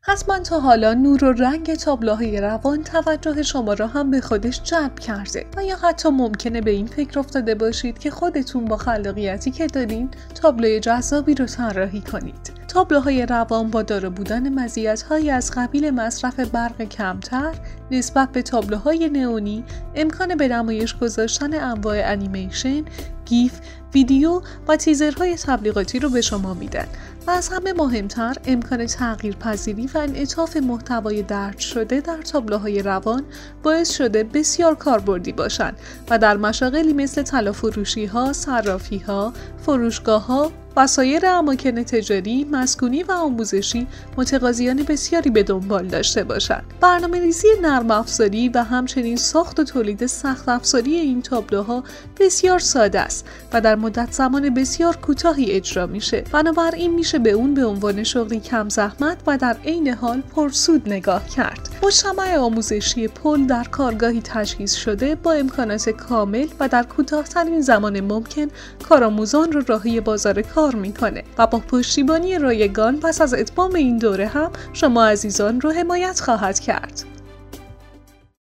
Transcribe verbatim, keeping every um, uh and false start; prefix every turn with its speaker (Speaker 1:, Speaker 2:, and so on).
Speaker 1: حتما تا حالا نور و رنگ تابلوهای روان توجه شما را هم به خودش جلب کرده و یا حتی ممکنه به این فکر افتاده باشید که خودتون با خلاقیتی که دارین تابلوی جذابی رو طراحی کنید. تابلوهای روان با دارا بودن مزیت‌هایی از قبیل مصرف برق کمتر نسبت به تابلوهای نئونی امکان به نمایش گذاشتن انواع انیمیشن، گیف، ویدیو و تیزرهای تبلیغاتی رو به شما میدن و از همه مهمتر امکان تغییر پذیری و انعطاف محتوای درج شده در تابلوهای روان باعث شده بسیار کاربردی باشند و در مشاغلی مثل طلافروشی‌ها، صرافی‌ها، فروشگاه‌ها و سایر اماکن تجاری، مسکونی و آموزشی متقاضیان بسیاری به دنبال داشته باشند. برنامه‌ریزی نرم افزاری و همچنین ساخت و تولید سخت افزاری این تابلوها بسیار ساده است و در مدت زمان بسیار کوتاهی اجرا میشه. بنابراین میشه به اون به عنوان شغلی کم زحمت و در عین حال پرسود نگاه کرد. مجتمع آموزشی پل در کارگاهی تجهیز شده با امکانات کامل و در کوتاه‌ترین زمان ممکن کارآموزان رو راهی بازار کار میکنه و با پشتیبانی رایگان پس از اتمام این دوره هم شما عزیزان رو حمایت خواهد کرد.